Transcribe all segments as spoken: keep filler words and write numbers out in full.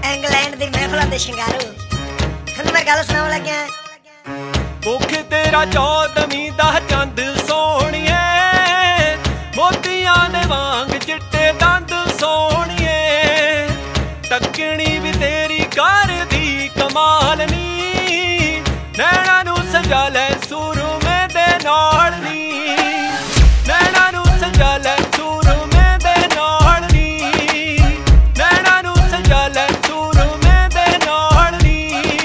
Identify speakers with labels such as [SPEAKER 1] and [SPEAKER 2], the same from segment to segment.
[SPEAKER 1] England दी महफिलां दे शिंगारू थोनू मैं गल सुनाउण लग्या
[SPEAKER 2] मुख तेरा चौदवीं दा चंद सोहणिए मोतियां दे वांग चिट्टे दंद सोहणिए तकनी भी तेरी कर दी कमाल नी नैना नू सजा लै सुरमे दे नाल नी नैना नू सजा लै सुरमे दे नाल नी नैना नू सजा लै सुरमे दे नाल नी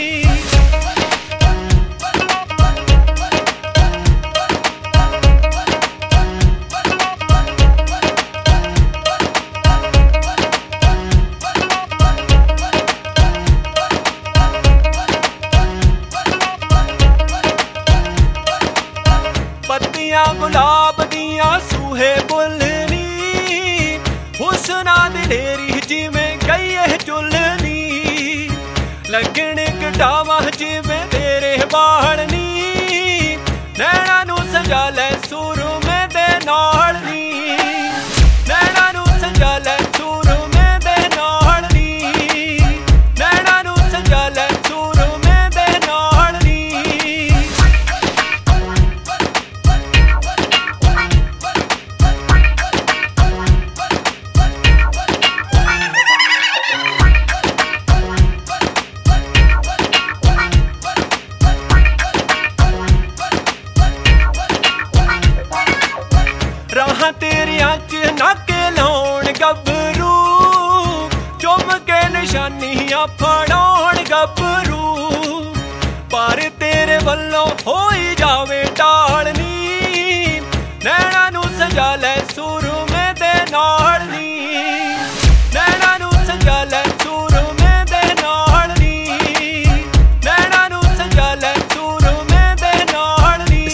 [SPEAKER 2] पत्तियां गुलाब दियां सूहे बुलनी हुस्ना दी ढेरी जिवें गई चुलनी लगने कटावा जिवें तेरे बालनी नैना नू सजा लै सुरमे दे नाल नी नैना नू सजा लै सुरमे दे नाल नी नैना नू सजा लै सुरमे दे नाल नी राह तेरियां च नाके लाउण गबरू चुम के निशानियां फड़ाउण गबरू पर तेरे वल्लों होई जावे टालनी नैना नू सजा लै सुरमे दे नाल नी नैना नू सजा लै सुरमे दे नाल नी नैना नू सजा लै सुरमे दे नाल नी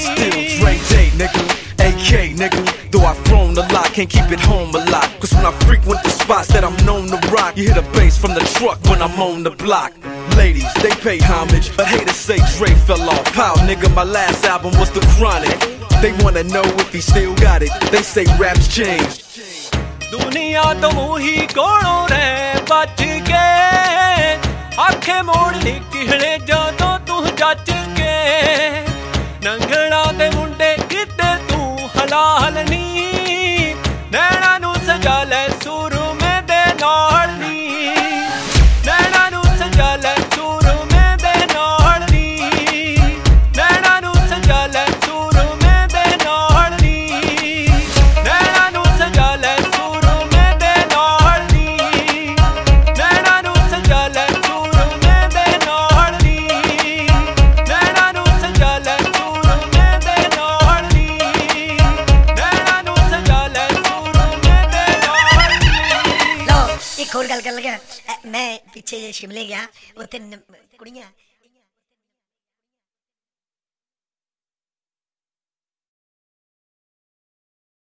[SPEAKER 3] A K nigga, though I've thrown a lot, can't keep it home a lot. Cause when I frequent the spots that I'm known to rock, you hear the bass from the truck when I'm on the block. Ladies, they pay homage, but haters say Dre fell off. How nigga, my last album was The Chronic. They wanna know if he still got it, they say rap's changed.
[SPEAKER 2] दुनिया तो मुही कोलों रह बच के आखे मोड़ निकले जदों तू जच के नंगड़ा दे मुंडे किते तू हलाल नी नैना नू सजा लै सुरमे दे नाल नी नैना नू सजा लै सुरमे दे नाल नी नैना नू सजा लै सुरमे दे नाल नी नैना नू सजा लै सुरमे दे नाल नी नैना नू सजा लै सुरमे दे नाल नी नैना नू सजा लै सुरमे दे नाल नी नैना नू सजा लै सुरमे दे नाल नी
[SPEAKER 1] लो एक होर गल कर लगा मैं पीछे शिमले गया उत्थे कुड़ियां